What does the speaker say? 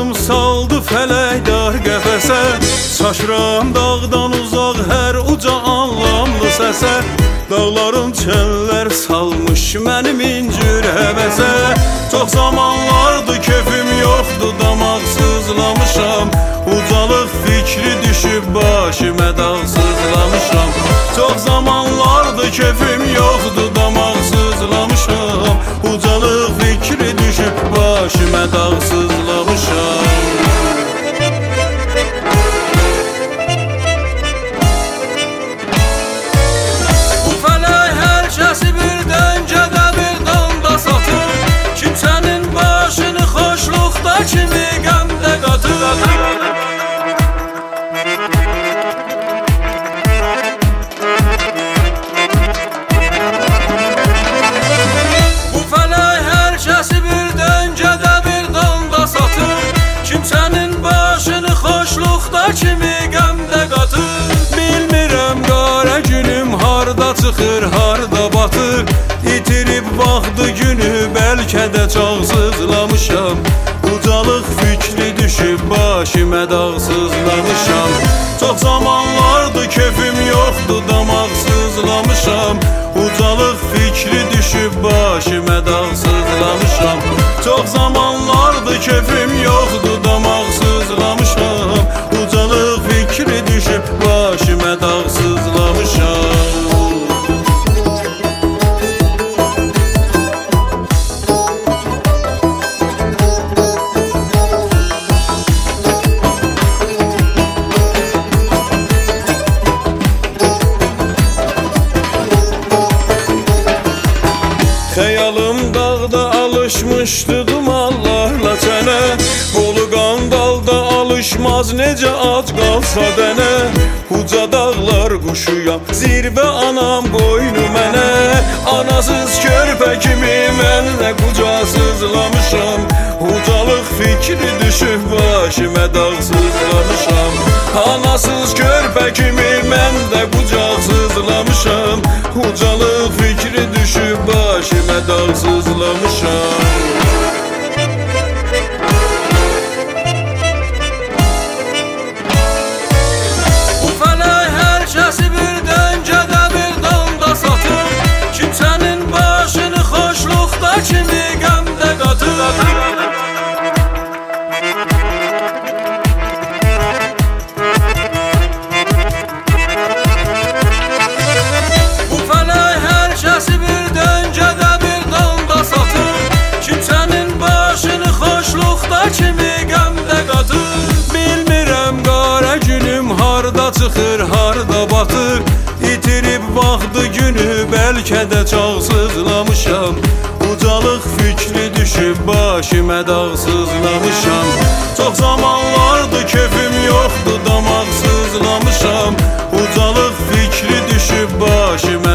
Canım saldı fələkdar qəfəsə, çaşıram dağdan uzaq hər uca anlamlı səsə. Dağların çöllər salmış mənim incir həvəsə. Çox zamanlardır keyfim yoxdur, damaqsızlamışam. Ucalıq fikri düşüb başıma dağsızlamışam. Çox zamanlardır keyfim yoxdur, damaqsızlamışam. Ucalıq fikri düşüb başıma dağsızlamışam. Kimi qəmdə qatır Bu fələk hər kəsi bir döngədə bir danda satır. Kimsənin başını xoşluqda kimi qəmdə qatır. Bilmirəm qara günüm harda çıxır, harda batır. İtirib vaxtı günü bəlkə də çağsızlamışam. Ucalıq fikri düşüb başıma dağsızlamışam. Çox zamanlardır keyfim yoxdur, damaqsızlamışam. Ucalıq fikri düşüb başıma dağsızlamışam. Çox zamanlardır keyfim yoxdur, damaqsızlamışam. Ucalıq fikri düşüb başıma dağsızlamışam. Xəyalım dağda alışmışdı dumanlarla çənə. Bolu qandalda alışmaz necə ac qalsa dənə. Uca dağlar quşuyam, zirvə anam qoynu mənə. Anasız körpə kimi mən də qucaqsızlamışam. Ucalıq fikri düşüb başıma dağsızlamışam. Anasız körpə kimi mən də qucaqsızlamışam. Ucalıq fikri düşüb başıma dağsızlamışam. Bu fələk hər kəsi bir döngədə bir danda satır. Kimsənin başını xoşluqda kimi qəmdə qatır. Kimi qəmdə qatır. Bilmirəm qara günüm harda çıxır, harda batır. İtirib vaxtı günü bəlkə də çağsızlamışam. Ucalıq fikri düşüb başıma dağsızlamışam. Çox zamanlardır keyfim yoxdur, damaqsızlamışam. Ucalıq fikri düşüb başıma